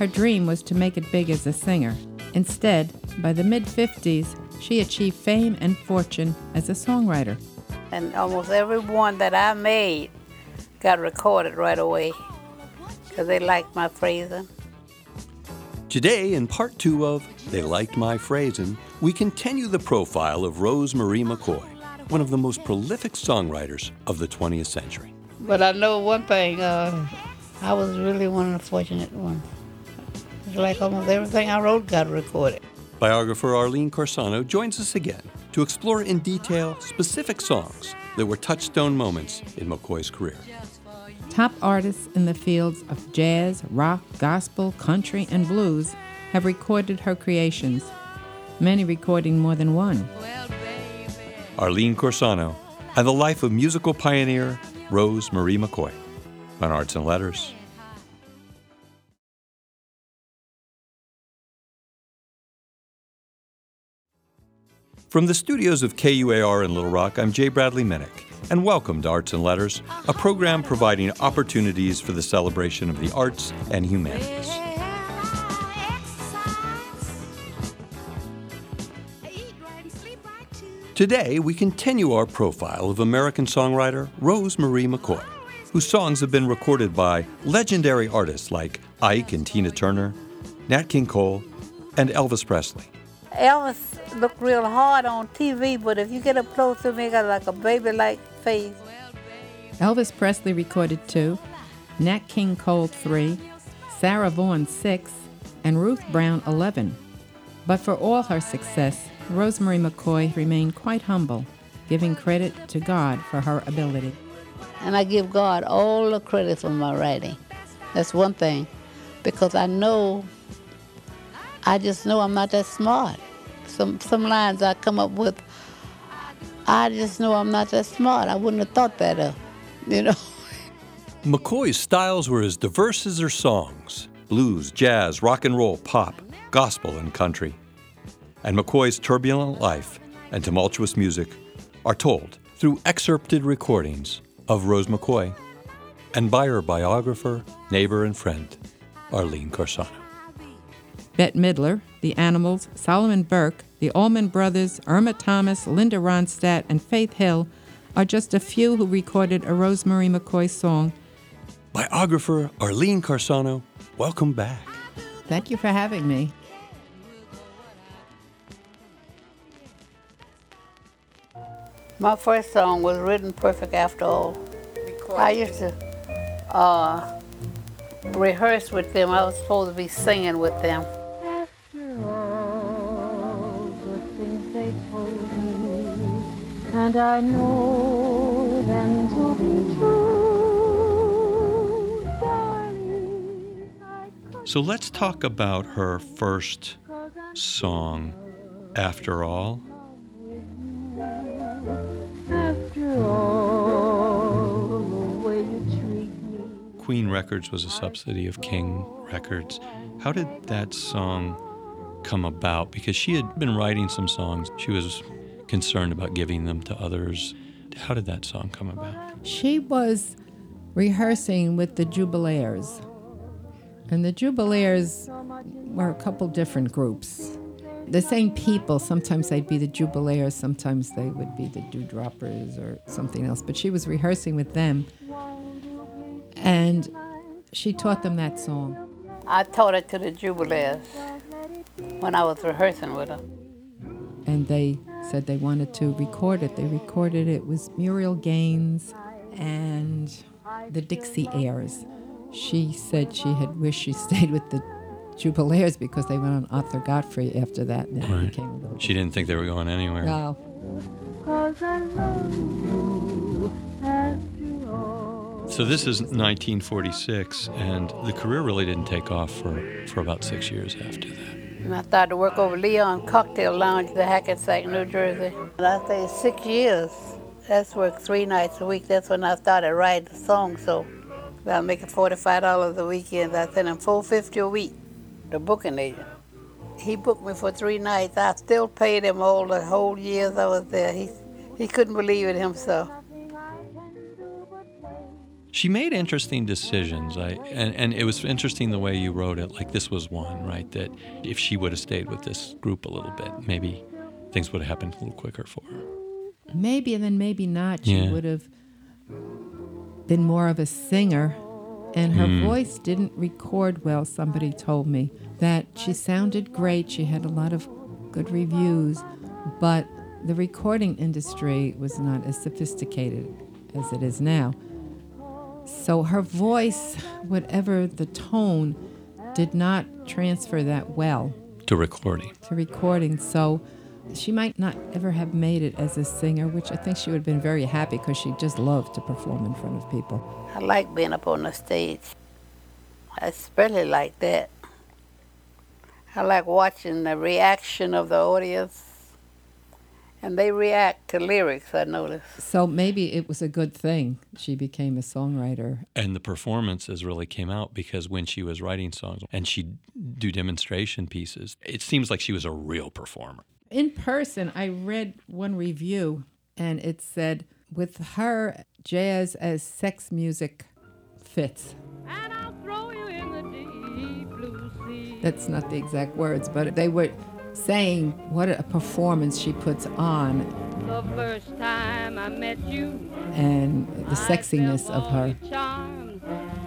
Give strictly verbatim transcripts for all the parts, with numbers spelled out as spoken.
her dream was to make it big as a singer. Instead, by the mid-fifties, she achieved fame and fortune as a songwriter. And almost every one that I made got recorded right away because they liked my phrasing. Today, in part two of They Liked My Phrasing, we continue the profile of Rose Marie McCoy, one of the most prolific songwriters of the twentieth century. But I know one thing, uh, I was really one of the fortunate ones. It's like almost everything I wrote got recorded. Biographer Arlene Corsano joins us again to explore in detail specific songs that were touchstone moments in McCoy's career. Top artists in the fields of jazz, rock, gospel, country, and blues have recorded her creations, many recording more than one. Arlene Corsano and the life of musical pioneer Rose Marie McCoy on Arts and Letters. From the studios of K U A R in Little Rock, I'm J. Bradley Minnick, and welcome to Arts and Letters, a program providing opportunities for the celebration of the arts and humanities. Today, we continue our profile of American songwriter Rose Marie McCoy, whose songs have been recorded by legendary artists like Ike and Tina Turner, Nat King Cole, and Elvis Presley. Elvis looked real hard on T V, but if you get up close to me, he got like a baby-like face. Elvis Presley recorded two, Nat King Cole three, Sarah Vaughan six, and Ruth Brown eleven. But for all her success, Rose Marie McCoy remained quite humble, giving credit to God for her ability. And I give God all the credit for my writing. That's one thing, because I know, I just know I'm not that smart. Some some lines I come up with, I just know I'm not that smart. I wouldn't have thought that up, you know. McCoy's styles were as diverse as her songs: blues, jazz, rock and roll, pop, gospel, and country. And McCoy's turbulent life and tumultuous music are told through excerpted recordings of Rose McCoy and by her biographer, neighbor, and friend, Arlene Corsano. Bette Midler, The Animals, Solomon Burke, the Allman Brothers, Irma Thomas, Linda Ronstadt, and Faith Hill are just a few who recorded a Rose Marie McCoy song. Biographer Arlene Corsano, welcome back. Thank you for having me. My first song was Written Perfect After All. I used to uh, rehearse with them. I was supposed to be singing with them. After all the things they told me, and I know them to be true, darling. So let's talk about her first song, After All. After all the way you treat me. Queen Records was a subsidy of King Records. How did that song come about? Because she had been writing some songs. She was concerned about giving them to others. How did that song come about? She was rehearsing with the Jubilaires. And the Jubilaires were a couple different groups. The same people, sometimes they'd be the Jubilaires, sometimes they would be the Dewdroppers or something else. But she was rehearsing with them, and she taught them that song. I taught it to the Jubilaires when I was rehearsing with her. And they said they wanted to record it. They recorded it. It was Muriel Gaines and the Dixie Airs. She said she had wished she stayed with the Jubilaires because they went on Arthur Godfrey after that. And Right. it became a little She didn't think they were going anywhere. No. 'Cause I love you after all. So this is nineteen forty-six, and the career really didn't take off for, for about six years after that. And I started to work over Leon Cocktail Lounge in Hackensack, New Jersey. And I stayed six years. That's worked three nights a week. That's when I started writing the song. So I'm making forty-five dollars a weekend. I sent him four hundred fifty dollars a week, the booking agent. He booked me for three nights. I still paid him all the whole years I was there. He, he couldn't believe it himself. She made interesting decisions. I and, and it was interesting the way you wrote it. Like this was one, right? That if she would have stayed with this group a little bit, maybe things would have happened a little quicker for her. Maybe, and then maybe not. She Yeah. would have been more of a singer, and her Mm. voice didn't record well. Somebody told me that she sounded great. She had a lot of good reviews, but the recording industry was not as sophisticated as it is now. So her voice, whatever the tone, did not transfer that well To recording. to recording. So she might not ever have made it as a singer, which I think she would have been very happy because she just loved to perform in front of people. I like being up on the stage. I especially like that. I like watching the reaction of the audience. And they react to lyrics, I noticed. So maybe it was a good thing she became a songwriter. And the performances really came out because when she was writing songs and she'd do demonstration pieces, it seems like she was a real performer. In person, I read one review, and it said, with her, jazz as sex music fits. And I'll throw you in the deep blue sea. That's not the exact words, but they were saying what a performance she puts on The first time I met you, and the sexiness I felt of all her. your charms.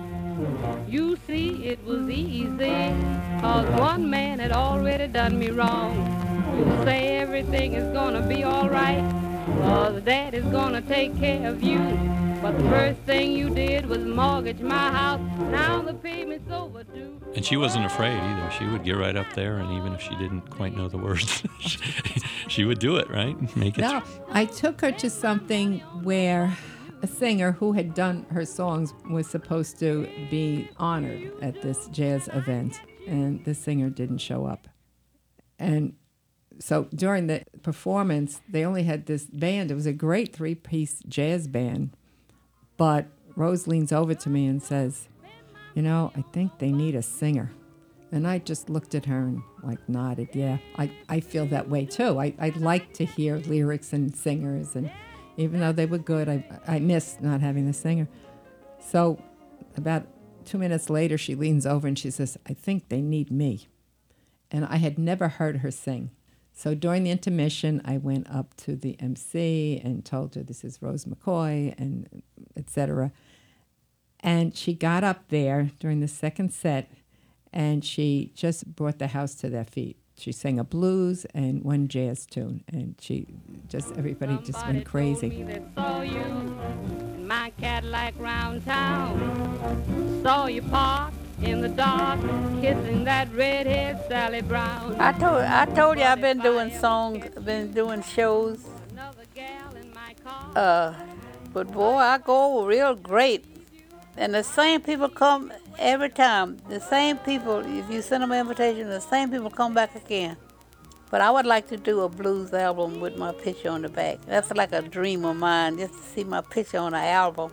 You see, it was easy, cause one man had already done me wrong. You say everything is gonna be alright, cause Dad is gonna take care of you. But the first thing you did was mortgage my house. Now the payment's overdue. And she wasn't afraid either. She would get right up there, and even if she didn't quite know the words, she would do it, right? Make it. No, I took her to something where a singer who had done her songs was supposed to be honored at this jazz event, and the singer didn't show up. And so during the performance, they only had this band. It was a great three-piece jazz band. But Rose leans over to me and says, you know, I think they need a singer. And I just looked at her and like nodded. Yeah, I, I feel that way too. I, I like to hear lyrics and singers. And even though they were good, I, I missed not having the singer. So about two minutes later, she leans over and she says, I think they need me. And I had never heard her sing. So during the intermission, I went up to the M C and told her, this is Rose McCoy, and et cetera. And she got up there during the second set, and she just brought the house to their feet. She sang a blues and one jazz tune, and she just, everybody just Somebody went crazy. told me they saw you in my Cadillac round town. Saw you park in the dark, kissing that redhead Sally Brown. I told I told you I've been doing songs, been doing shows. Another gal in my car. Uh, but boy, I go real great. And the same people come every time. The same people, if you send them an invitation, the same people come back again. But I would like to do a blues album with my picture on the back. That's like a dream of mine, just to see my picture on an album.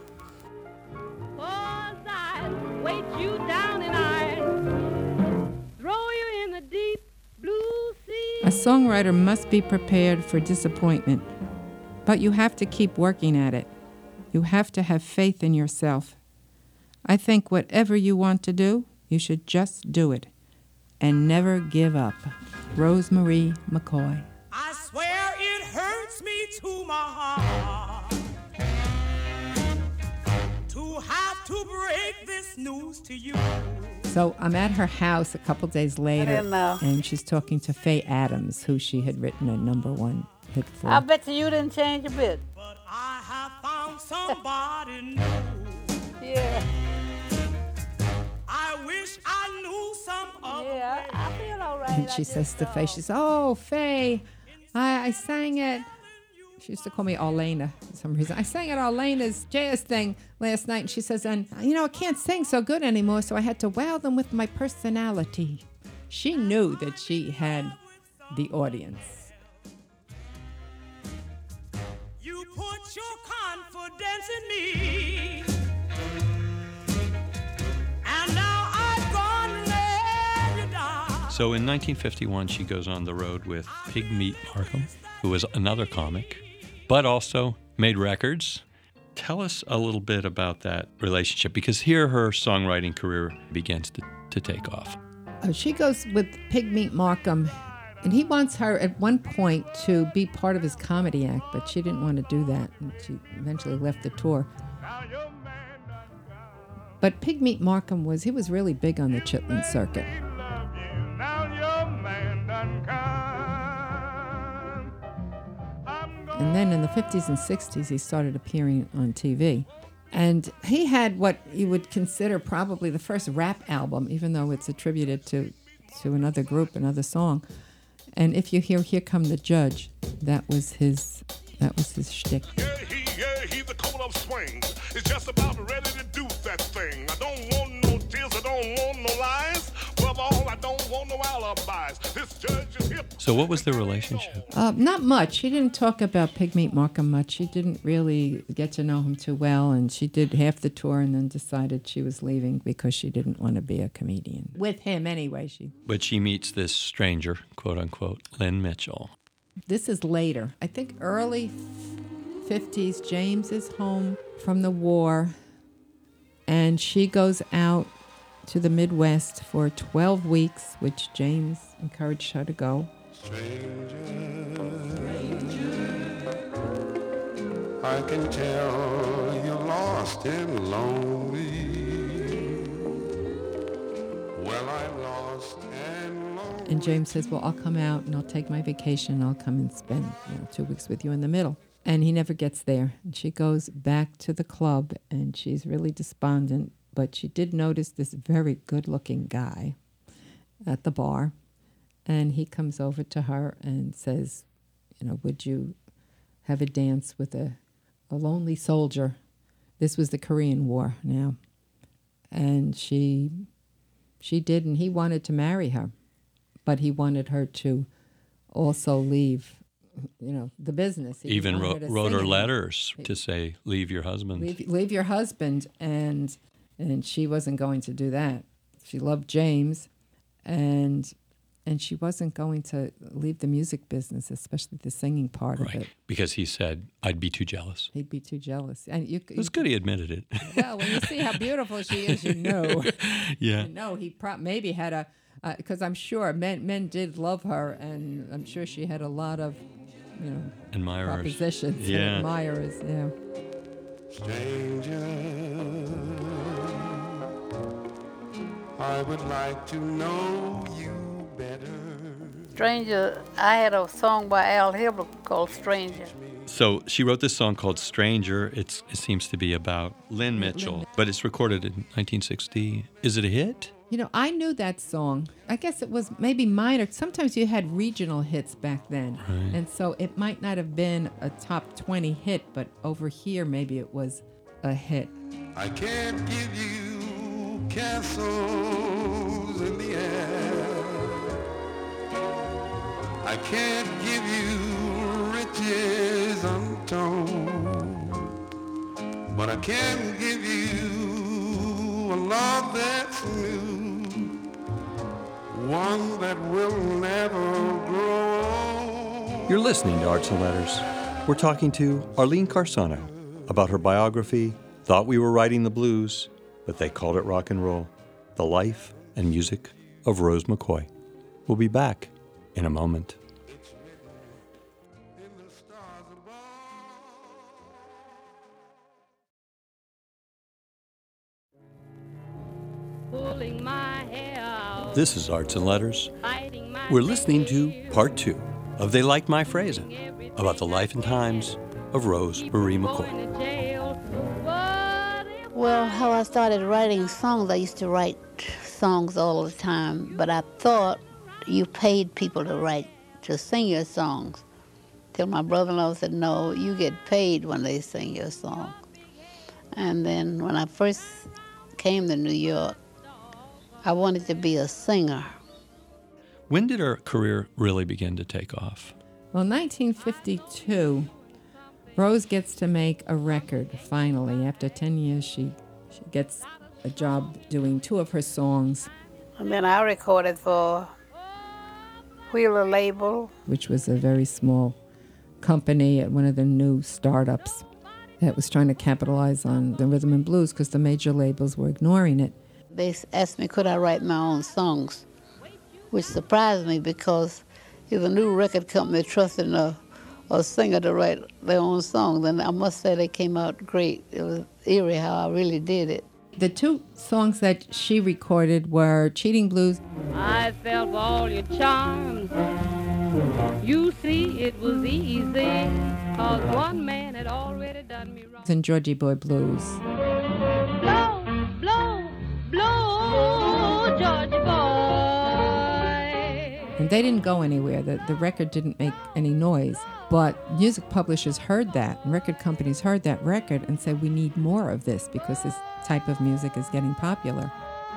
Cause I'd weight you down in iron, throw you in the deep blue sea. A songwriter must be prepared for disappointment, but you have to keep working at it. You have to have faith in yourself. I think whatever you want to do, you should just do it and never give up. Rosemarie McCoy. I swear it hurts me to my heart to have to break this news to you. So I'm at her house a couple days later, didn't know. and she's talking to Faye Adams, who she had written a number one hit for. I bet you you didn't change a bit. But I have found somebody new. Yeah, I wish I knew some other yeah, I, I feel all right. And I she just says to Faye, don't. she says, oh, Faye, I, I sang it. She used to call me Arlena for some reason. I sang at Arlena's jazz thing last night, and she says, and, you know, I can't sing so good anymore, so I had to wow them with my personality. She knew that she had the audience. You put your confidence in me. And now I've gone and let you down. So in nineteen fifty-one, she goes on the road with Pigmeat Markham, who was another comic, but also made records. Tell us a little bit about that relationship, because here her songwriting career begins to, to take off. Uh, she goes with Pigmeat Markham, and he wants her at one point to be part of his comedy act, but she didn't want to do that, and she eventually left the tour. But Pigmeat Markham was, he was really big on the Chitlin circuit. And then in the fifties and sixties, he started appearing on T V. And he had what you would consider probably the first rap album, even though it's attributed to, to another group, another song. And if you hear "Here Come the Judge," that was his, that was his shtick. Yeah, he, yeah, he's the coat of swings. It's just about ready to do that thing. I don't want no tears, I don't want no lies. Above all, I don't want no alibis. This judge is hip. So what was their relationship? Uh, not much. She didn't talk about Pigmeat Markham much. She didn't really get to know him too well, and she did half the tour and then decided she was leaving because she didn't want to be a comedian. With him, anyway. She. But she meets this stranger, quote unquote, Lynn Mitchell. This is later. I think early fifties. James is home from the war, and she goes out to the Midwest for twelve weeks, which James encouraged her to go. Stranger, I can tell you're lost and lonely. Well, I'm lost and lonely. And James says, well, I'll come out and I'll take my vacation. I'll come and spend, you know, two weeks with you in the middle. And he never gets there. And she goes back to the club, and she's really despondent. But she did notice this very good-looking guy at the bar. And he comes over to her and says, you know, would you have a dance with a, a lonely soldier? This was the Korean War now. And she she did, and he wanted to marry her. But he wanted her to also leave, you know, the business. He Even wanted wrote, her wrote her singing. letters to say, leave your husband. Leave, leave your husband. And and she wasn't going to do that. She loved James, and and she wasn't going to leave the music business, especially the singing part Right, of it. because he said, I'd be too jealous. He'd be too jealous. And you, It was good he admitted it. Well, when you see how beautiful she is, you know. Yeah. You know, he pro- maybe had a, because I'm sure men men did love her, and I'm sure she had a lot of, you know, Admirers. propositions Yeah. and admirers. Yeah. Stranger, I would like to know you better. Stranger, I had a song by Al Hibbert called Stranger. So she wrote this song called Stranger. It's, it seems to be about Lynn Mitchell, but it's recorded in nineteen sixty. Is it a hit? You know, I knew that song. I guess it was maybe minor. Sometimes you had regional hits back then. Right. And so it might not have been a top twenty hit, but over here maybe it was a hit. I can't give you castles in the air. I can't give you riches untold. But I can give you a love that's new, one that will never grow. You're listening to Arts and Letters. We're talking to Arlene Carsano about her biography, Thought We Were Writing the Blues, but they called it rock and roll, the life and music of Rose McCoy. We'll be back in a moment. Pulling my hair out, This is Arts and Letters. hiding my We're listening to nails, part two of They Like My Phrasing, about the life and times of Rose Marie going McCoy. to jail. What if Well, how I started writing songs, I used to write songs all the time, but I thought you paid people to write, to sing your songs. Till my brother-in-law said, no, you get paid when they sing your song. And then when I first came to New York, I wanted to be a singer. When did her career really begin to take off? Well, nineteen fifty-two, Rose gets to make a record finally. After ten years, she, she gets a job doing two of her songs, And then I recorded for Wheeler Label. which was a very small company at one of the new startups. that was trying to capitalize on the rhythm and blues because the major labels were ignoring it. They asked me could I write my own songs, which surprised me because if a new record company trusted a, a singer to write their own song, then I must say they came out great. It was eerie how I really did it. The two songs that she recorded were Cheating Blues. I felt all your charms. You see, it was easy, cause one man had already done me wrong. And Georgie Boy Blues. Blow, blow, blow, Georgie Boy. And they didn't go anywhere. The, the record didn't make any noise. But music publishers heard that, and record companies heard that record and said, we need more of this because this type of music is getting popular.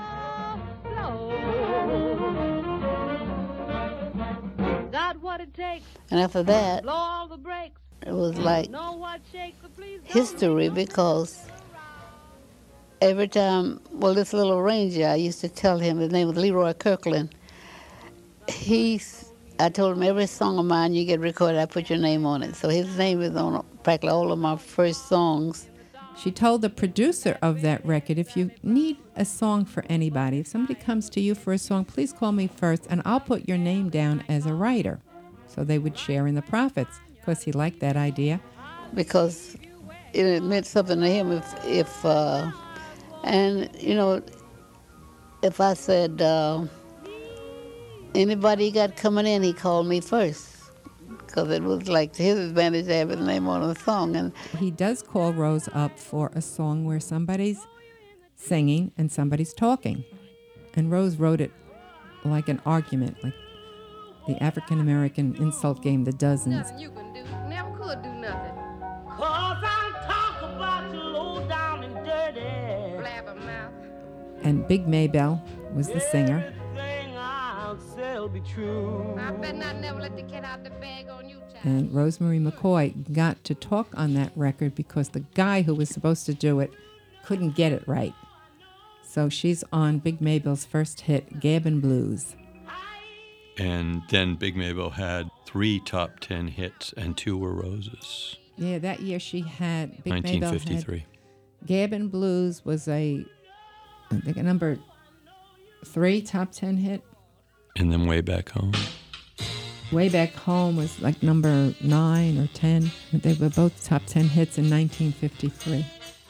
Got what it takes. And after that, Blow all the brakes. it was like Know what shakes, so please don't history because every time, well, this little arranger, I used to tell him, his name was Leroy Kirkland. He's, I told him every song of mine you get recorded, I put your name on it. So his name is on practically all of my first songs. She told the producer of that record, if you need a song for anybody, if somebody comes to you for a song, please call me first and I'll put your name down as a writer. So they would share in the profits. Of course, he liked that idea. Because it meant something to him if, if uh, and, you know, if I said, uh, anybody he got coming in, he called me first. Because it was like to his advantage to have his name on the song. And He does call Rose up for a song where somebody's singing and somebody's talking. And Rose wrote it like an argument, like the African-American insult game, The Dozens. Nothing you can do. Never could do nothing. Cause I'm talking about you low down and dirty. Blabbermouth. And Big Maybelle was the singer. Everything I'll say will be true. I bet not never let the cat out the bag on you, child. And Rosemary McCoy got to talk on that record because the guy who was supposed to do it couldn't get it right. So she's on Big Maybelle's first hit, Gabbin' Blues. And then Big Maybelle had three top ten hits, and two were Rose's. Yeah, that year she had, Big nineteen Maybelle fifty-three. had Gabbin' Blues was a, I think a number three top ten hit. And then Way Back Home. Way Back Home was like number nine or ten. But they were both top ten hits in nineteen fifty-three.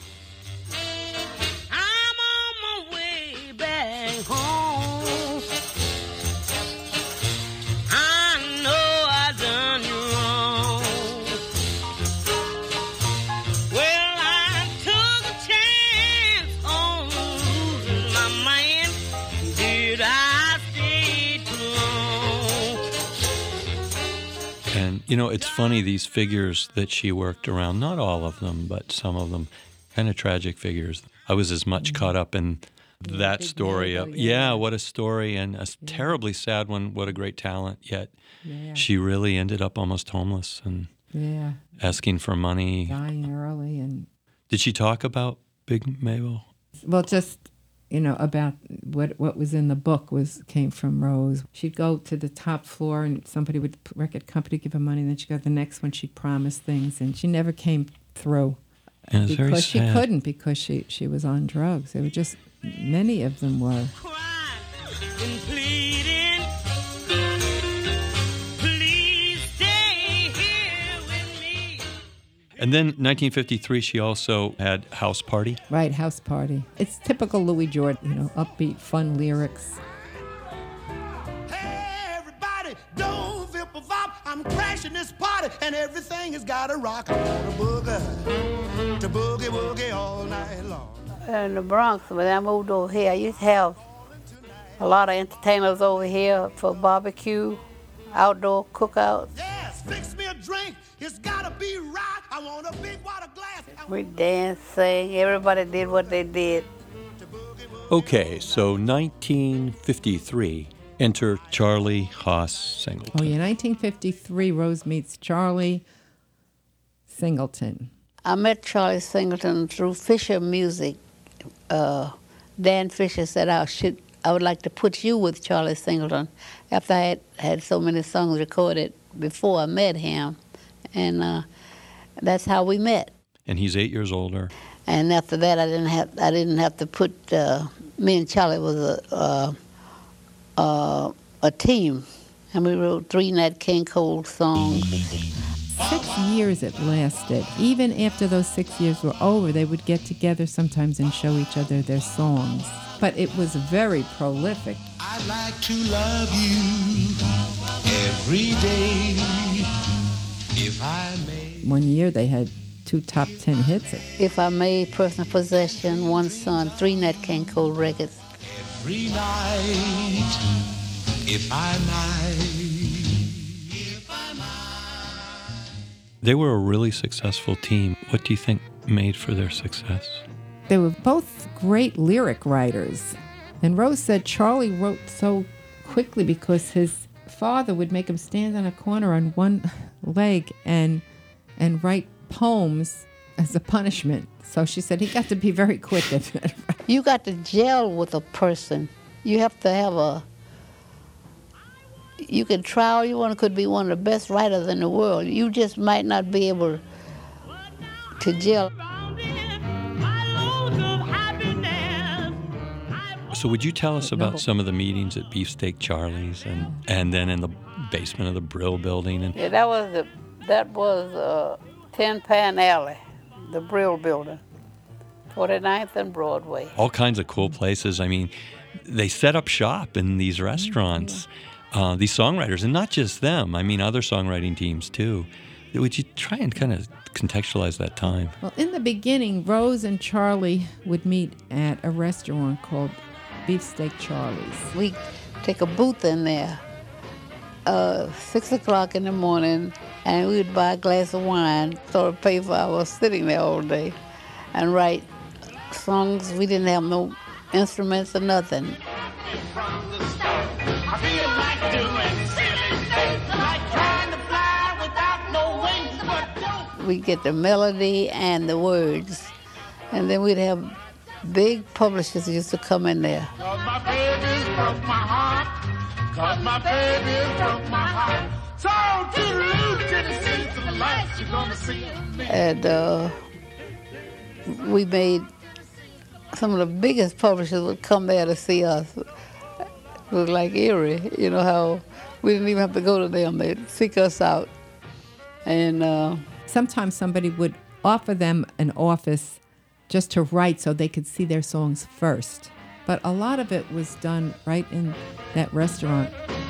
I'm on my way back home. I know I done you wrong. Well, I took a chance on losing my man. Did I stay too long? And, you know, it's funny, these figures that she worked around, not all of them, but some of them, kind of tragic figures. I was as much caught up in that Big story. Of, Maybelle, yeah. yeah. what a story, and a terribly sad one. What a great talent, yet Yeah. she really ended up almost homeless and Yeah, asking for money. dying early. And, Did she talk about Big Maybelle? well, just, you know, about what what was in the book was came from Rose. She'd go to the top floor and somebody would, record company, give her money, and then she'd go to the next one, she'd promise things, and she never came through. And it's very Because she sad. couldn't, because she, she was on drugs. They were just, many of them were. Crying and pleading. Please stay here with me. And then nineteen fifty-three, she also had House Party. Right, House Party. It's typical Louis Jordan, you know, upbeat, fun lyrics. Hey, everybody, don't vip a vop. I'm crashing this party, and everything has got to rock. I want to boogie, to boogie woogie all night long. in the Bronx, when I moved over here, I used to have a lot of entertainers over here for barbecue, outdoor cookouts. Yes, fix me a drink. It's got to be right. I want a big water glass. We danced, sang, everybody did what they did. Okay, so nineteen fifty-three, enter Charlie Haas Singleton. Oh, yeah, nineteen fifty-three, Rose meets Charlie Singleton. I met Charlie Singleton through Fisher Music. Uh, Dan Fisher said, I should, I would like to put you with Charlie Singleton after I had, had so many songs recorded before I met him. And uh, that's how we met. and he's eight years older. And after that, I didn't have I didn't have to put uh, me and Charlie was a uh, uh, a team, and we wrote three Nat King Cole songs. Six years it lasted. Even after those six years were over, they would get together sometimes and show each other their songs. But it was very prolific. I'd like to love you every day, if I may. One year they had two top ten hits. If I May, Personal Possession, One Son, three Nat King Cole records. Every night, if I might. They were a really successful team. What do you think made for their success? They were both great lyric writers. And Rose said Charlie wrote so quickly because his father would make him stand on a corner on one leg and and write poems as a punishment. So she said he got to be very quick at it. You got to gel with a person. You have to have a... You can try all you want, could be one of the best writers in the world. You just might not be able to gel. So would you tell us about some of the meetings at Beefsteak Charlie's and, and then in the basement of the Brill building? And Yeah, that was the that was uh, Tin Pan Alley, the Brill building, forty-ninth and Broadway. all kinds of cool places. I mean, they set up shop in these restaurants, uh, these songwriters, and not just them. I mean, other songwriting teams too. Would you try and kind of contextualize that time? Well, in the beginning, Rose and Charlie would meet at a restaurant called Beefsteak Charlie's. We take a booth in there, uh, six o'clock in the morning, and we would buy a glass of wine, sort of pay for our sitting there all day, and write songs. We didn't have no instruments or nothing. I feel like doing silly things, like trying to fly without no wings, but don't. We'd get the melody and the words, and then we'd have big publishers used to come in there. Cause my baby broke my heart, cause my baby broke my heart. So toodaloo, Tennessee, to the lights you're gonna see me. And uh, we made, some of the biggest publishers would come there to see us. It was like eerie, you know how we didn't even have to go to them. They'd seek us out. And uh, Sometimes somebody would offer them an office just to write so they could see their songs first. But a lot of it was done right in that restaurant.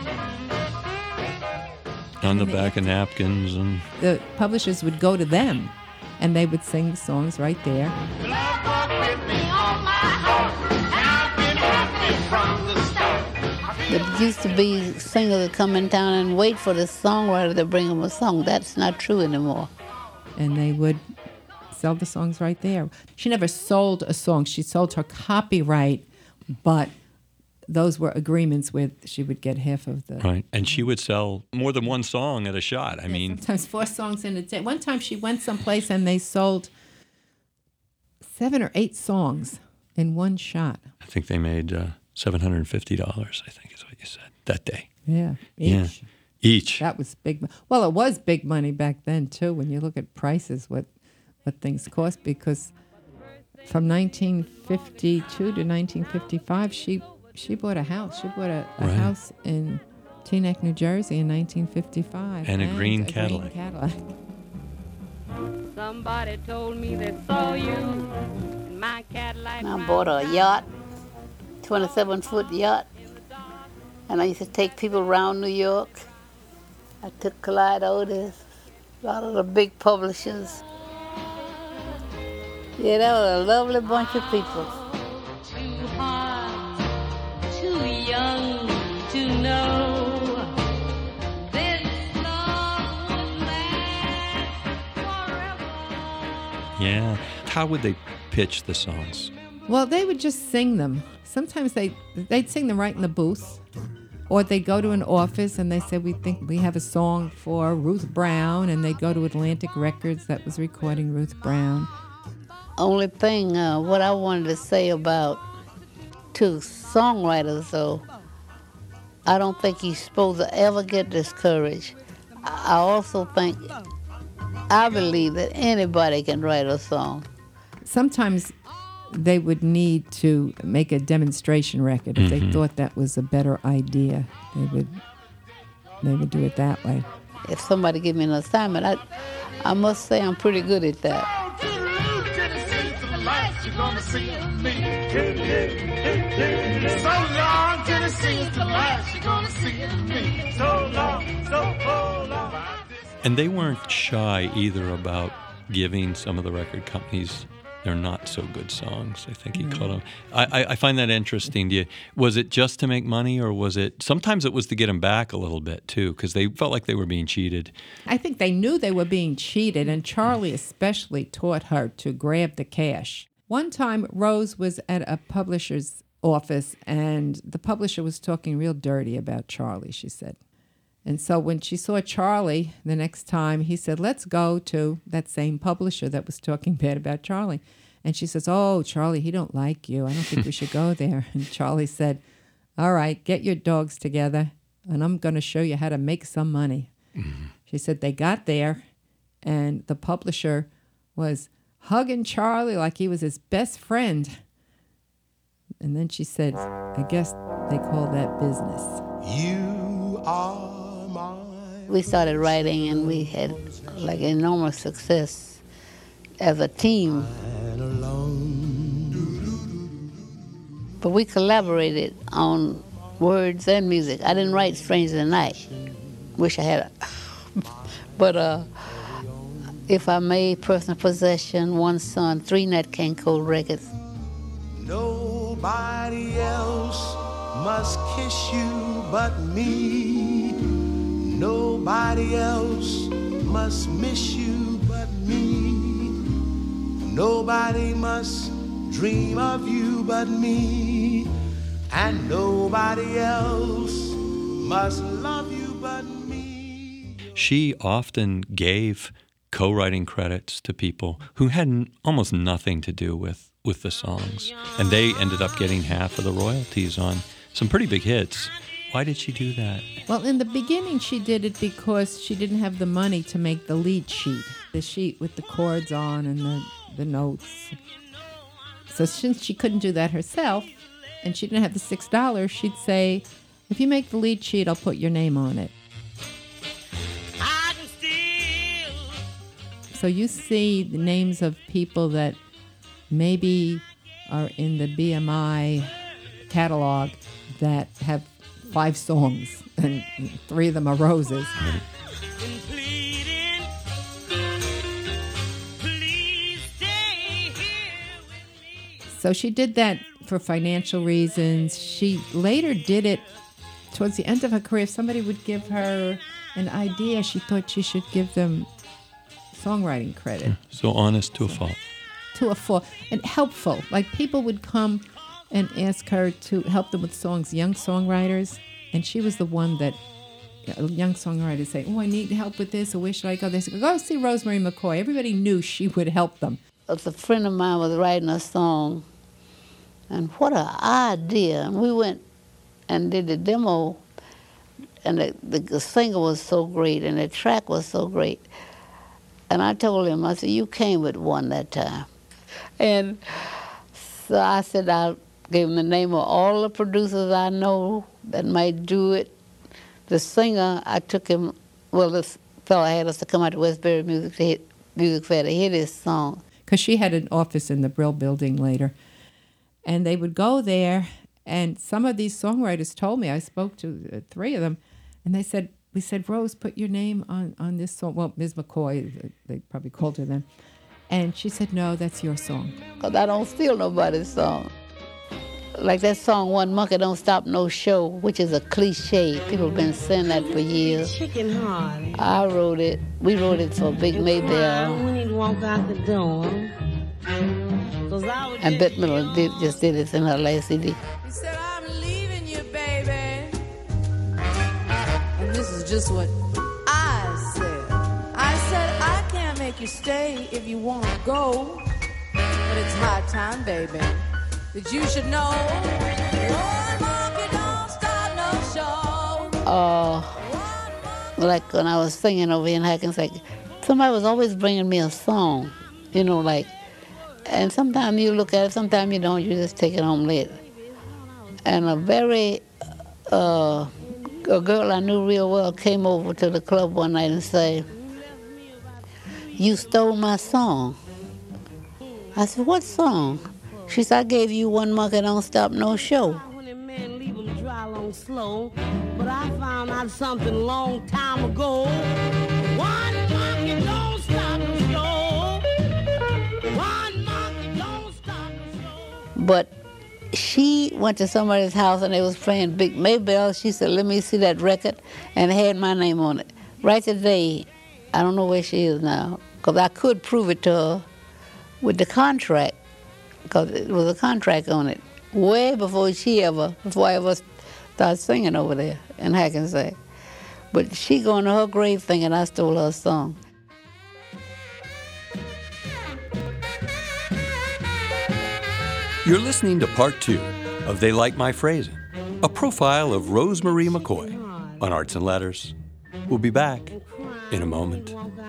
On the back of napkins and... The publishers would go to them, and they would sing the songs right there. Love walked with me on my heart, and I've been happy from the start. it used to be singers would come in town and wait for the songwriter to bring them a song. That's not true anymore. And they would sell the songs right there. She never sold a song. She sold her copyright, but those were agreements with she would get half of the... Right. And she would sell more than one song at a shot. I yeah, mean... Sometimes four songs in a day. One time she went someplace and they sold seven or eight songs in one shot. I think they made uh, seven hundred fifty dollars, I think is what you said, that day. Yeah, each. Yeah. Each. That was big. mo- Well, it was big money back then, too, when you look at prices, what, what things cost, because from nineteen fifty-two to nineteen fifty-five, she she bought a house. She bought a, a Right. house in Teaneck, New Jersey in nineteen fifty-five. And a green a Cadillac. Green Cadillac. Somebody told me they saw you in my Cadillac. I bought a yacht, twenty-seven foot yacht, and I used to take people around New York. I took Clyde Otis, a lot of the big publishers. Yeah, that was a lovely bunch of people. Too hard, too young to know this love would last forever. Yeah. How would they pitch the songs? Well, they would just sing them. Sometimes they, they'd sing them right in the booth. Or they'd go to an office and they said, we think we have a song for Ruth Brown. And they'd go to Atlantic Records that was recording Ruth Brown. Only thing, uh, what I wanted to say about to songwriters, though, I don't think you're supposed to ever get discouraged. I I also think I believe that anybody can write a song. Sometimes they would need to make a demonstration record if Mm-hmm. they thought that was a better idea. They would they would do it that way. If somebody give me an assignment, I, I must say I'm pretty good at that. You're gonna see me. So long, Tennessee, it's the last you're gonna see me. So long, so long. And they weren't shy either about giving some of the record companies their not so good songs. I think he called them. I, I, I find that interesting. Do you, was it just to make money, or was it? Sometimes it was to get them back a little bit too, because they felt like they were being cheated. I think they knew they were being cheated, and Charlie especially taught her to grab the cash. One time, Rose was at a publisher's office, and the publisher was talking real dirty about Charlie, she said. And so when she saw Charlie the next time, he said, let's go to that same publisher that was talking bad about Charlie. And she says, oh, Charlie, he don't like you. I don't think we should go there. And Charlie said, all right, get your dogs together, and I'm going to show you how to make some money. Mm-hmm. She said they got there, and the publisher was hugging Charlie like he was his best friend. And then she said, I guess they call that business. You are mine. We started writing, and we had like enormous success as a team. But we collaborated on words and music. I didn't write Strange in the Night. Wish I had a... but uh, If I May, Personal Possession, One Son, three Nat King Cole records. Nobody else must kiss you but me. Nobody else must miss you but me. Nobody must dream of you but me. And nobody else must love you but me. She often gave co-writing credits to people who had n- almost nothing to do with, with the songs. And they ended up getting half of the royalties on some pretty big hits. Why did she do that? Well, in the beginning, she did it because she didn't have the money to make the lead sheet, the sheet with the chords on and the, the notes. So since she couldn't do that herself, and she didn't have the six dollars, she'd say, if you make the lead sheet, I'll put your name on it. So you see the names of people that maybe are in the B M I catalog that have five songs, and three of them are Rose's. So she did that for financial reasons. She later did it towards the end of her career. If somebody would give her an idea, she thought she should give them songwriting credit. So honest to a fault. To a fault. And helpful. Like people would come and ask her to help them with songs, young songwriters. And she was the one that, young songwriters say, oh, I need help with this, or where should I go? They said, go see Rosemary McCoy. Everybody knew she would help them. A friend of mine was writing a song, and what an idea. And we went and did the demo, and the, the, the singer was so great, and the track was so great. And I told him, I said, you came with one that time. And so I said, I gave him the name of all the producers I know that might do it. The singer, I took him, well, this fella had us to come out to Westbury Music, to hit, Music Fair to hear this song. Because she had an office in the Brill Building later. And they would go there, and some of these songwriters told me, I spoke to uh, three of them, and they said, we said, Rose, put your name on, on this song. Well, Miz McCoy, they probably called her then. And she said, no, that's your song. Because I don't steal nobody's song. Like that song, One Monkey Don't Stop No Show, which is a cliche. People have been saying that for years. Chicken heart. I wrote it. We wrote it for Big Maybelle. When he'd walk out the door. And Bette Midler did, just did it in her last C D. He said, I'm leaving you, baby. And this is just what I said. I said, I can't make you stay if you want to go. But it's high time, baby, that you should know. One monkey don't stop no show. Uh, like when I was singing over here in Hackensack, somebody was always bringing me a song, you know, like, and sometimes you look at it, sometimes you don't, you just take it home later. And a very, uh, a girl I knew real well came over to the club one night and said, "You stole my song." I said, "What song?" She said, "I gave you One Monkey Don't Stop No Show." Slow, but I found out something long time ago. One monkey don't stop the show. One monkey don't stop the show. But she went to somebody's house and they was playing Big Maybelle. She said, "Let me see that record," and it had my name on it. Right today, I don't know where she is now, because I could prove it to her with the contract, because it was a contract on it, way before she ever, before I ever started singing over there in Hackensack. But she going to her grave thinking I stole her song. You're listening to part two of They Like My Phrasing, a profile of Rose Marie McCoy on Arts and Letters. We'll be back in a moment.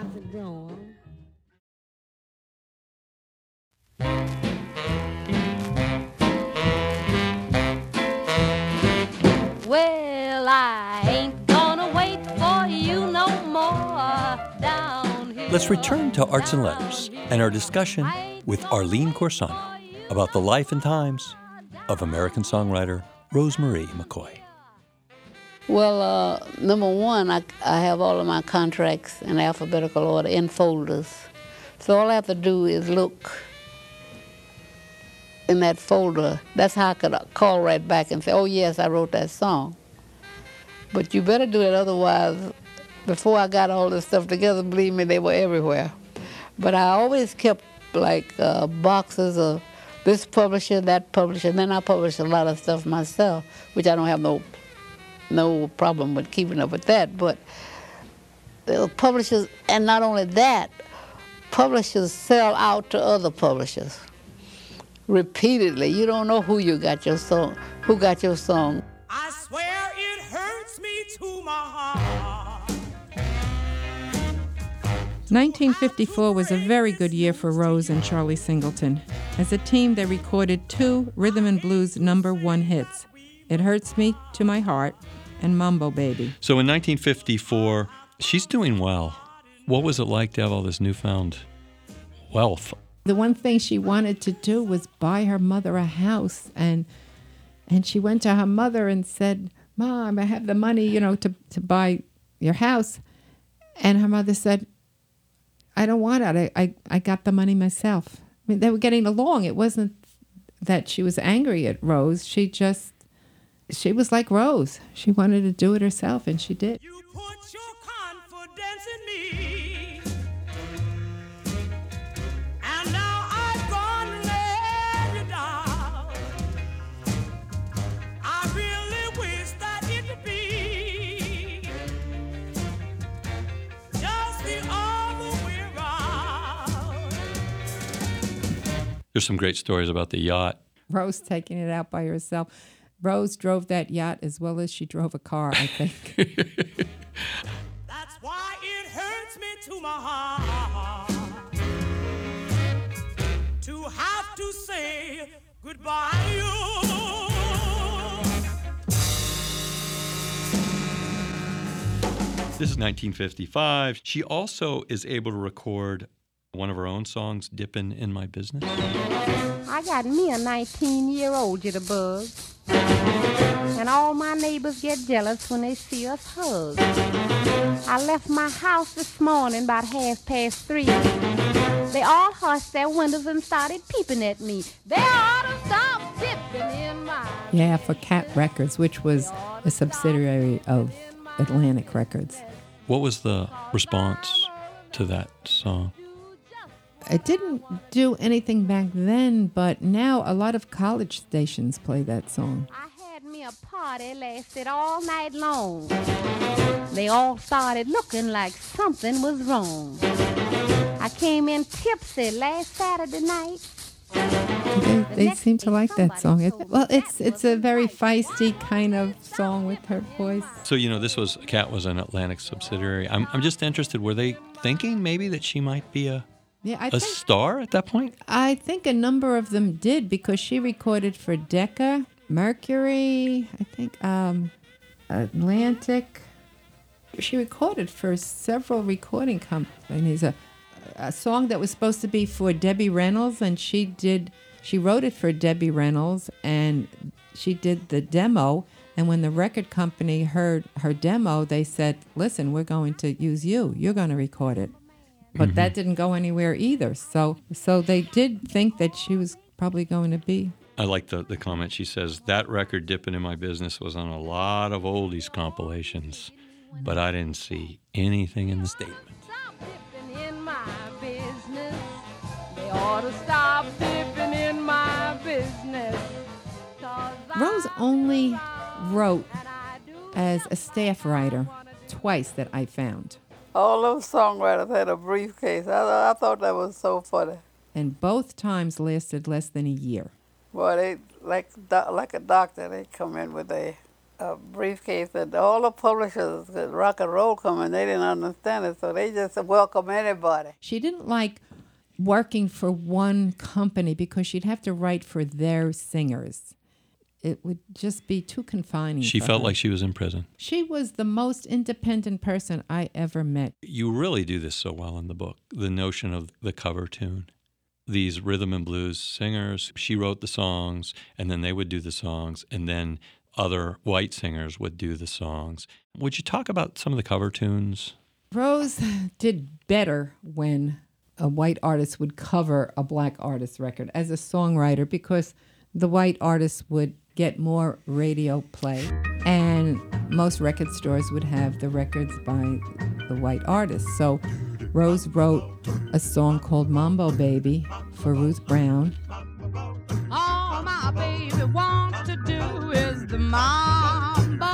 Well, I ain't gonna wait for you no more down here. Let's return to Arts and Letters and our discussion with Arlene Corsano about the life and times of American songwriter Rose Marie McCoy. Well, uh, number one, I, I have all of my contracts in alphabetical order in folders. So all I have to do is look in that folder. That's how I could call right back and say, "Oh, yes, I wrote that song." But you better do it, otherwise, before I got all this stuff together, believe me, they were everywhere. But I always kept, like, uh, boxes of this publisher, that publisher, and then I published a lot of stuff myself, which I don't have no no problem with keeping up with that. But the publishers, and not only that, publishers sell out to other publishers repeatedly. You don't know who you got your song, who got your song. I swear it hurts me to my heart. nineteen fifty-four was a very good year for Rose and Charlie Singleton. As a team, they recorded two rhythm and blues number one hits, "It Hurts Me to My Heart" and "Mambo Baby." So in nineteen fifty-four, she's doing well. What was it like to have all this newfound wealth? The one thing she wanted to do was buy her mother a house, and and she went to her mother and said, "Mom, I have the money, you know, to, to buy your house." And her mother said, "I don't want it. I, I, I got the money myself." I mean, they were getting along. It wasn't that she was angry at Rose. She just, she was like Rose. She wanted to do it herself, and she did. You put your confidence in me, and now I've gone and let you down. I really wish that it could be just the other way around. There's some great stories about the yacht. Rose taking it out by herself. Rose drove that yacht as well as she drove a car, I think. That's why it hurts me to my heart to have to say goodbye to you. This is nineteen fifty-five. She also is able to record one of her own songs, "Dippin' in My Business." I got me a nineteen-year-old jitterbug, and all my neighbors get jealous when they see us hug. I left my house this morning about half past three. They all hushed their windows and started peeping at me. They ought to stop dipping in my... Yeah, for Cat Records, which was a subsidiary of Atlantic Records. What was the response to that song? It didn't do anything back then, but now a lot of college stations play that song. I had me a party, lasted all night long. They all started looking like something was wrong. I came in tipsy last Saturday night. They, they seem to like that song. It, well, it's it's a very feisty kind of song with her voice. So, you know, this was, Cat was an Atlantic subsidiary. I'm, I'm just interested, were they thinking maybe that she might be a, Yeah, I a think, star at that point? I think a number of them did because she recorded for Decca, Mercury, I think um, Atlantic. She recorded for several recording companies. A, a song that was supposed to be for Debbie Reynolds, and she did. She wrote it for Debbie Reynolds, and she did the demo. And when the record company heard her demo, they said, "Listen, we're going to use you. You're going to record it." But Mm-hmm. that didn't go anywhere either. So, so they did think that she was probably going to be. I like the, the comment. She says, that record, Dippin' in My Business, was on a lot of oldies compilations, but I didn't see anything in the statement. Stop dipping in my business. They ought to stop dipping in my business. 'Cause Rose only wrote as a staff writer twice that I found. All those songwriters had a briefcase. I, I thought that was so funny. And both times lasted less than a year. Boy, they like do- like a doctor. They come in with a, a briefcase, and all the publishers at rock and roll come in. They didn't understand it, so they just welcome anybody. She didn't like working for one company because she'd have to write for their singers. It would just be too confining. She for felt her. like she was in prison. She was the most independent person I ever met. You really do this so well in the book, the notion of the cover tune. These rhythm and blues singers, she wrote the songs, and then they would do the songs, and then other white singers would do the songs. Would you talk about some of the cover tunes? Rose did better when a white artist would cover a black artist record as a songwriter because the white artist would get more radio play, and most record stores would have the records by the white artist. So Rose wrote a song called Mambo Baby for Ruth Brown. all my baby wants to do is the mambo.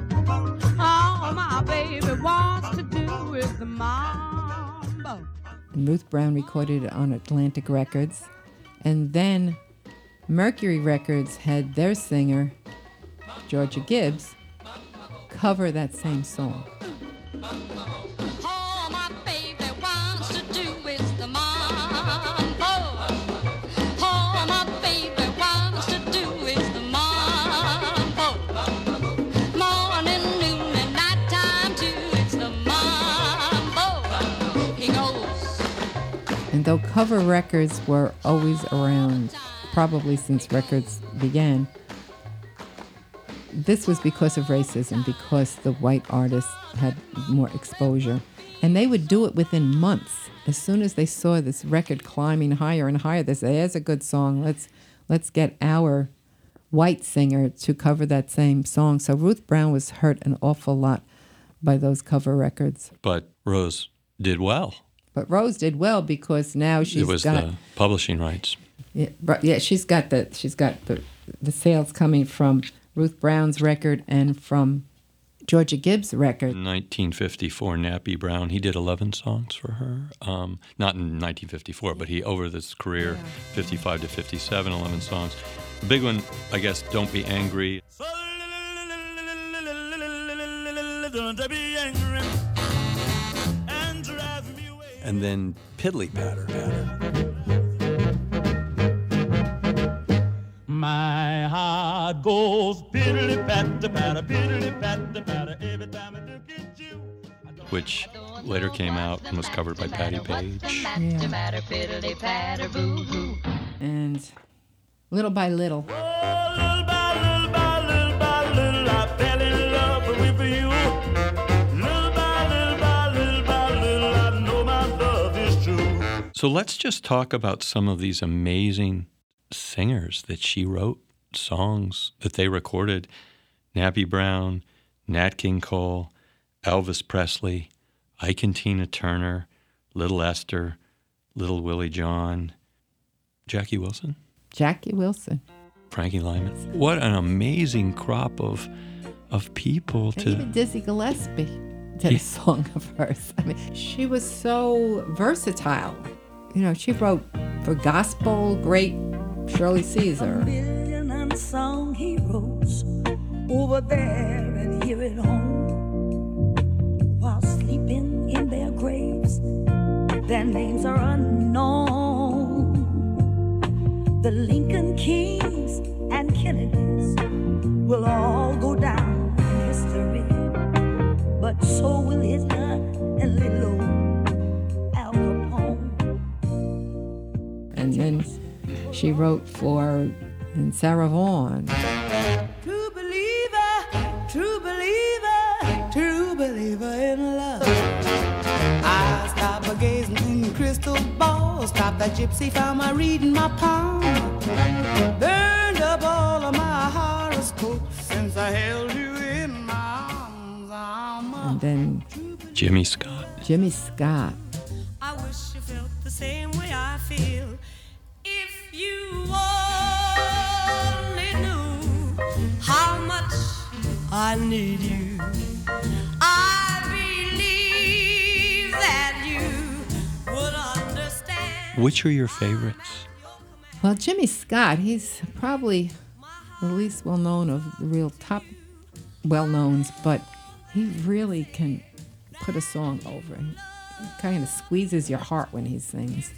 All my baby wants to do is the mambo. And Ruth Brown recorded it on Atlantic Records. And then Mercury Records had their singer, Georgia Gibbs, cover that same song. All my baby wants to do is the mambo. All my baby wants to do is the mambo. Morning, noon, and nighttime too, it's the mambo. He goes. And though cover records were always around, probably since records began, this was because of racism, because the white artists had more exposure. And they would do it within months. As soon as they saw this record climbing higher and higher, they said, there's a good song. Let's let's get our white singer to cover that same song. So Ruth Brown was hurt an awful lot by those cover records. But Rose did well. But Rose did well because now she's it was got the publishing rights. Yeah, right, yeah, she's got the she's got the the sales coming from Ruth Brown's record and from Georgia Gibbs' record. In nineteen fifty-four, Nappy Brown, he did eleven songs for her. Um, not in nineteen fifty-four, but he, over this career, fifty-five to fifty-seven, eleven songs. The big one, I guess, Don't Be Angry. And then Piddly Patter Patter. My heart goes piddly patter patter, piddly patter patter every time I look at you. Which later came out and was covered by Patti Page. And little by little. Oh, little by little by little by little, I fell in love with you. Little by little by little by little, I know my love is true. So let's just talk about some of these amazing singers that she wrote, songs that they recorded. Nappy Brown, Nat King Cole, Elvis Presley, Ike and Tina Turner, Little Esther, Little Willie John, Jackie Wilson, Jackie Wilson, Frankie Lyman. What an amazing crop of of people and to. even Dizzy Gillespie did a song of hers. I mean, she was so versatile. You know, she wrote for gospel great Shirley Caesar. Million unsung heroes over there and here at home, while sleeping in their graves, their names are unknown. The Lincoln Kings and Kennedys will all go down in history, but so will Hitler and little Al Capone. And then she wrote for and Sarah Vaughan. True believer, true believer, true believer in love. I stop a gazing in crystal balls, stop that gypsy from my reading my palm. Burned up all of my horoscopes since I held you in my arms. I'm a And then Jimmy Scott. Jimmy Scott. I wish you felt the same way I feel. If you only knew how much I need you, I believe that you would understand. Which are your favorites? Well, Jimmy Scott, he's probably the least well-known of the real top well-knowns, but he really can put a song over. He kind of squeezes your heart when he sings.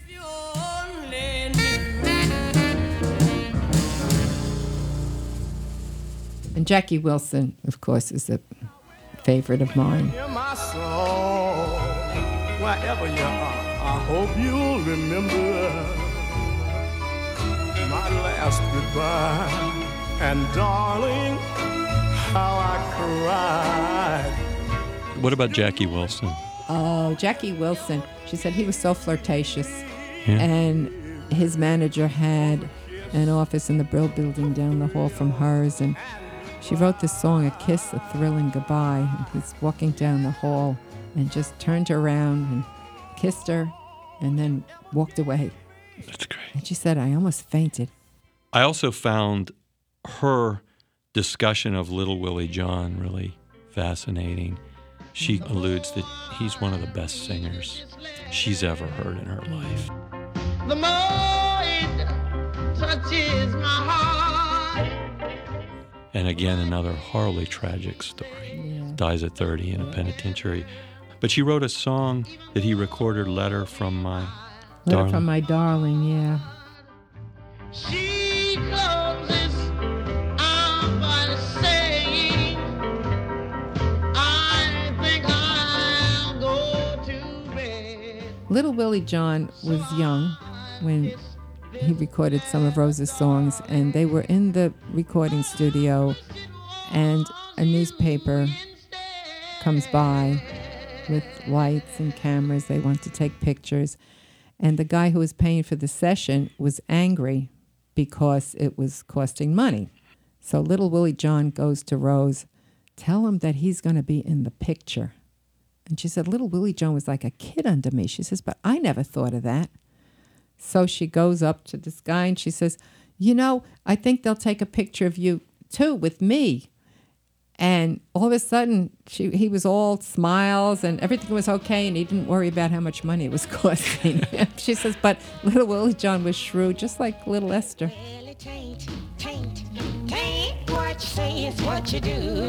And Jackie Wilson, of course, is a favorite of mine. Hear my song, wherever you are. I hope you'll remember my last goodbye. And darling, how I cried. What about Jackie Wilson? Oh, Jackie Wilson. She said he was so flirtatious. Yeah. And his manager had an office in the Brill building down the hall from hers. And she wrote this song, A Kiss, A Thrilling Goodbye. And he's walking down the hall and just turned around and kissed her and then walked away. That's great. And she said, I almost fainted. I also found her discussion of Little Willie John really fascinating. She alludes that he's one of the best singers she's ever heard in her life. The more it touches my heart. And again, another horribly tragic story. Yeah. Dies at thirty in a penitentiary. But she wrote a song that he recorded, Letter from My Letter Darling. from My Darling, yeah. She closes out by saying, I think I'll go to bed. Little Willie John was young when he recorded some of Rose's songs, and they were in the recording studio, and a newspaper comes by with lights and cameras. They want to take pictures, and the guy who was paying for the session was angry because it was costing money. So Little Willie John goes to Rose, tell him that he's going to be in the picture. And she said, Little Willie John was like a kid under me. She says, but I never thought of that. So she goes up to this guy and she says, you know, I think they'll take a picture of you too with me. And all of a sudden, she, he was all smiles and everything was okay, and he didn't worry about how much money it was costing. She says, but Little Willie John was shrewd, just like little Esther. Taint, taint, taint what you say is what you do.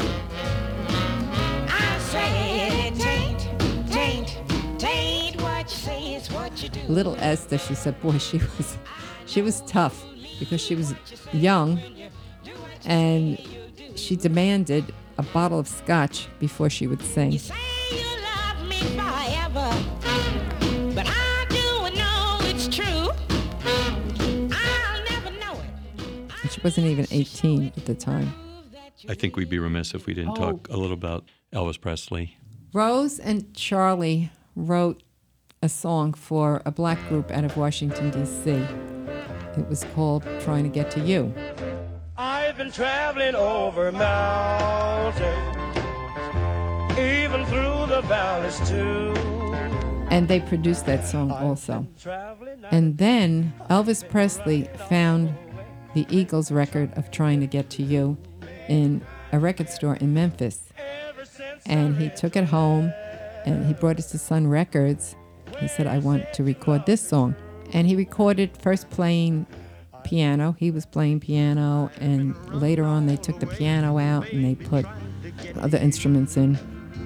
I say it, taint, taint, taint what you say is what you do. Little Esther, she said, boy, she was, she was tough because she was young, and she demanded a bottle of scotch before she would sing. You say you love me forever, but I do know it's true. I'll never know it. And she wasn't even eighteen at the time. I think we'd be remiss if we didn't Oh. talk a little about Elvis Presley. Rose and Charlie wrote a song for a black group out of Washington, D C. It was called Trying to Get to You. I've been traveling over mountains, even through the valleys too. And they produced that song also. And then Elvis Presley found the Eagles record of Trying to Get to You in a record store in Memphis. And he took it home and he brought it to Sun Records. He said, I want to record this song. And he recorded first playing piano. He was playing piano, and later on they took the piano out and they put other instruments in.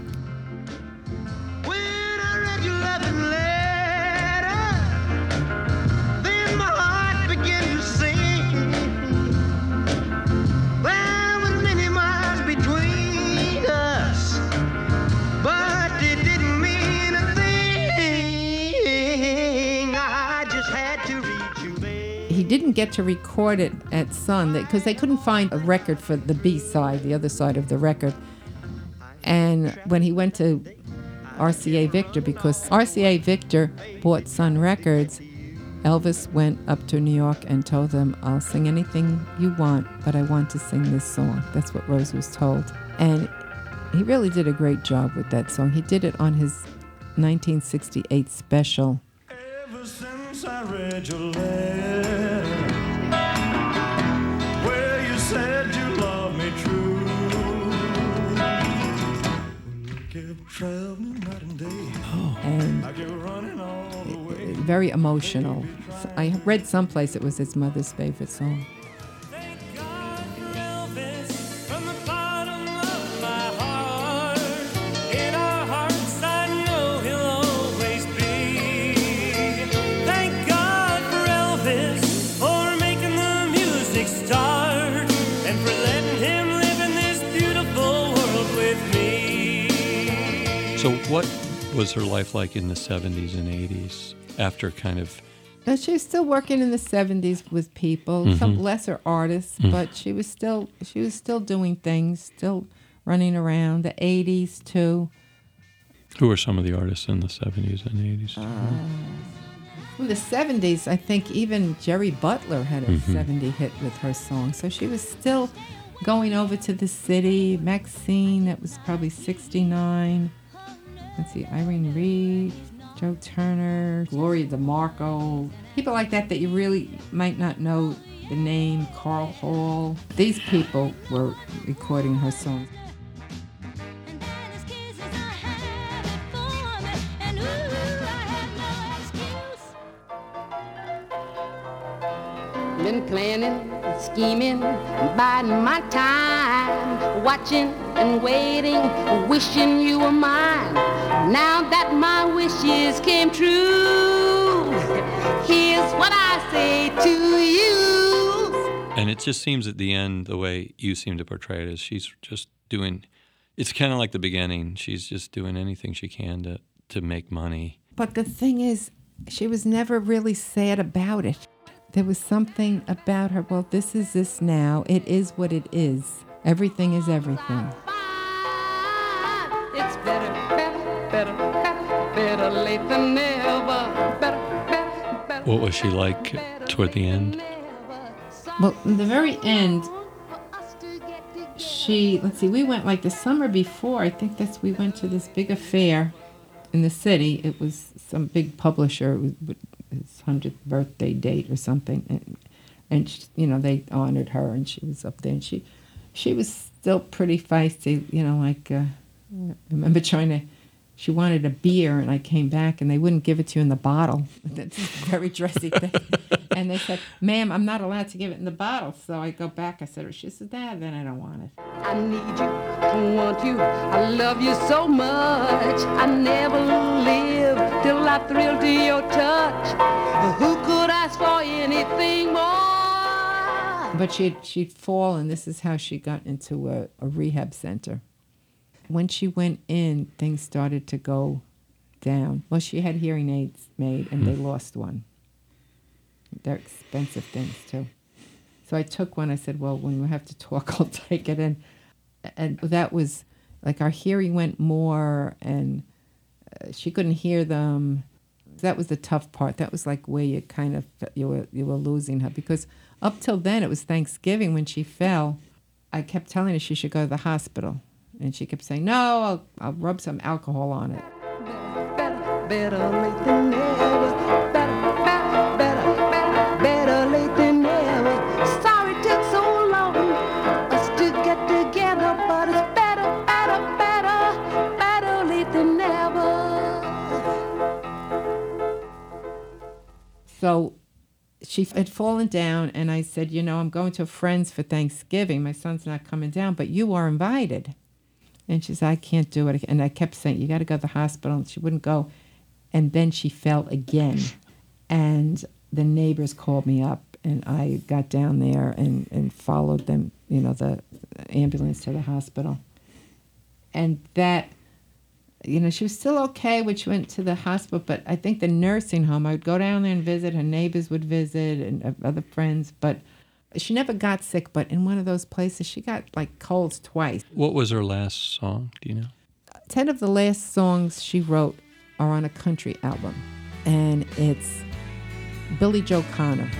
He didn't get to record it at Sun because they couldn't find a record for the B-side, the other side of the record. And when he went to R C A Victor, because R C A Victor bought Sun Records, Elvis went up to New York and told them, I'll sing anything you want, but I want to sing this song. That's what Rose was told. And he really did a great job with that song. He did it on his nineteen sixty-eight special. Ever since I read your letter, where you said you loved me true, kept traveling night and day. And I kept running all the way. Very emotional. So I read someplace it was his mother's favorite song. So what was her life like in the seventies and eighties after kind of... No, she was still working in the seventies with people, mm-hmm. some lesser artists, mm-hmm. but she was still she was still doing things, still running around. The eighties too. Who were some of the artists in the seventies and eighties? Uh, in the seventies, I think even Jerry Butler had a mm-hmm. seventy hit with her song. So she was still going over to the city. Maxine, that was probably sixty-nine. Let's see, Irene Reed, Joe Turner, Gloria DeMarco, people like that that you really might not know the name, Carl Hall. These people were recording her songs. Been planning, scheming, biding my time, watching and waiting, wishing you were mine. Now that my wishes came true, here's what I say to you. And it just seems at the end, the way you seem to portray it, is she's just doing, it's kind of like the beginning. She's just doing anything she can to, to make money. But the thing is, she was never really sad about it. There was something about her, well, this is this now. It is what it is. Everything is everything. It's better, better, better, better, better late than never. Better, better, better. What was she like toward the end? Well, in the very end, she, let's see, we went like the summer before. I think that's, we went to this big affair in the city. It was some big publisher. It was, his hundredth birthday date or something, and, and she, you know, they honored her, and she was up there, and she she was still pretty feisty, you know, like uh, I remember trying to, she wanted a beer, and I came back, and they wouldn't give it to you in the bottle. That's a very dressy thing. And they said, ma'am, I'm not allowed to give it in the bottle. So I go back, I said, she said, Dad, then I don't want it. I need you, I want you, I love you so much. I never live till I thrill to your touch. Who could ask for anything more? But she'd, she'd fall, and this is how she got into a, a rehab center. When she went in, things started to go down. Well, she had hearing aids made, and they lost one. They're expensive things, too. So I took one. I said, well, when we have to talk, I'll take it. And, and that was, like, our hearing went more, and uh, she couldn't hear them. That was the tough part. That was, like, where you kind of, you were, you were losing her. Because up till then, it was Thanksgiving when she fell. I kept telling her she should go to the hospital. And she kept saying, no, I'll, I'll rub some alcohol on it. Better, better late than never. Better, better, better, better, better late than never. Sorry it took so long us to get together, but it's better, better, better, better late than never. So So she had fallen down, and I said, you know, I'm going to a friend's for Thanksgiving. My son's not coming down, but you are invited. And she said, I can't do it. And I kept saying, you got to go to the hospital. And she wouldn't go. And then she fell again. And the neighbors called me up, and I got down there and, and followed them, you know, the ambulance to the hospital. And that, you know, she was still okay when she went to the hospital, but I think the nursing home, I would go down there and visit, her neighbors would visit, and other friends, but she never got sick, but in one of those places, she got, like, colds twice. What was her last song? Do you know? Ten of the last songs she wrote are on a country album, and it's Billy Joe Connor.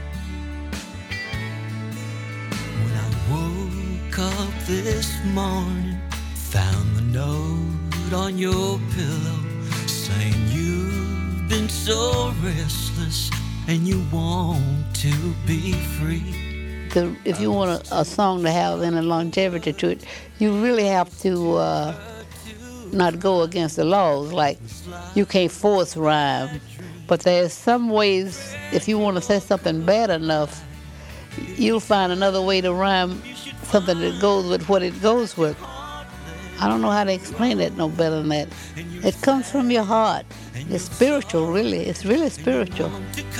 When I woke up this morning, found the note on your pillow saying you've been so restless and you want to be free. The, if you want a, a song to have any longevity to it, you really have to uh, not go against the laws. Like, you can't force rhyme. But there's some ways, if you want to say something bad enough, you'll find another way to rhyme something that goes with what it goes with. I don't know how to explain it no better than that. It comes from your heart. It's spiritual, really. It's really spiritual.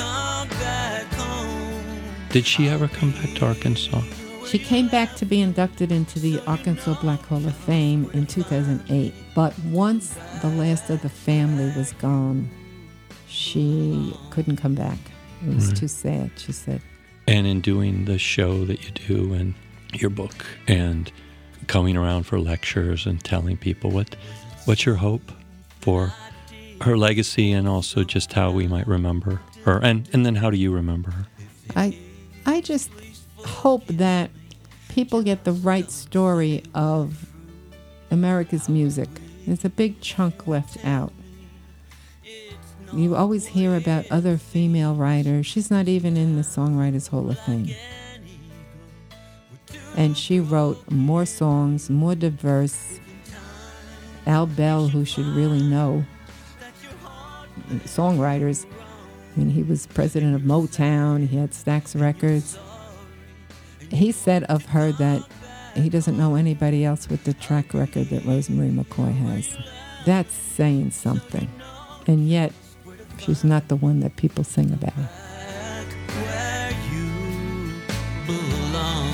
Did she ever come back to Arkansas? She came back to be inducted into the Arkansas Black Hall of Fame in two thousand eight. But once the last of the family was gone, she couldn't come back. It was Right. too sad, she said. And in doing the show that you do and your book and coming around for lectures and telling people, what, what's your hope for her legacy and also just how we might remember her? And, and then how do you remember her? I, I just hope that people get the right story of America's music. There's a big chunk left out. You always hear about other female writers. She's not even in the Songwriters Hall of Fame. And she wrote more songs, more diverse. Al Bell, who should really know songwriters. I mean, he was president of Motown. He had Stax Records. He said of her that he doesn't know anybody else with the track record that Rosemarie McCoy has. That's saying something. And yet, she's not the one that people sing about. Where you belong.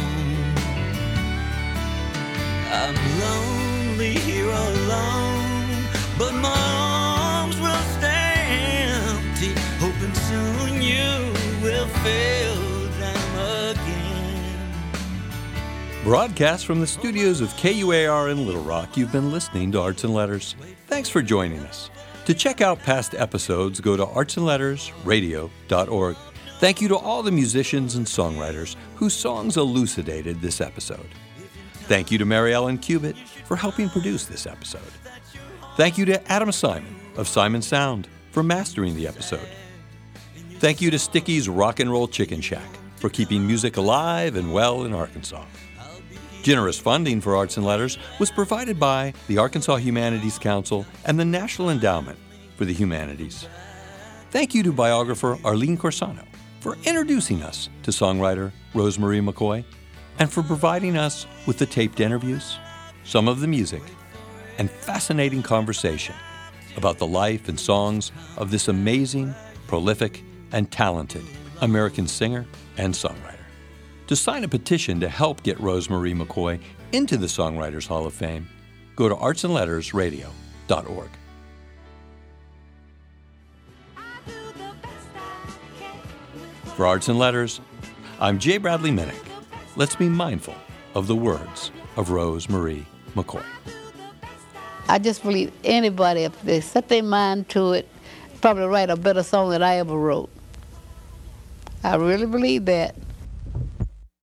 I'm lonely here alone, but my arms will stay empty, hoping soon you will fill them again. Broadcast from the studios of K U A R in Little Rock, you've been listening to Arts and Letters. Thanks for joining us. To check out past episodes, go to arts and letters radio dot org. Thank you to all the musicians and songwriters whose songs elucidated this episode. Thank you to Mary Ellen Cubitt for helping produce this episode. Thank you to Adam Simon of Simon Sound for mastering the episode. Thank you to Sticky's Rock and Roll Chicken Shack for keeping music alive and well in Arkansas. Generous funding for Arts and Letters was provided by the Arkansas Humanities Council and the National Endowment for the Humanities. Thank you to biographer Arlene Corsano for introducing us to songwriter Rosemarie McCoy and for providing us with the taped interviews, some of the music, and fascinating conversation about the life and songs of this amazing, prolific, and talented American singer and songwriter. To sign a petition to help get Rosemarie McCoy into the Songwriters Hall of Fame, go to arts and letters radio dot org. For Arts and Letters, I'm J. Bradley Minnick. Let's be mindful of the words of Rosemarie McCoy. I just believe anybody, if they set their mind to it, probably write a better song than I ever wrote. I really believe that.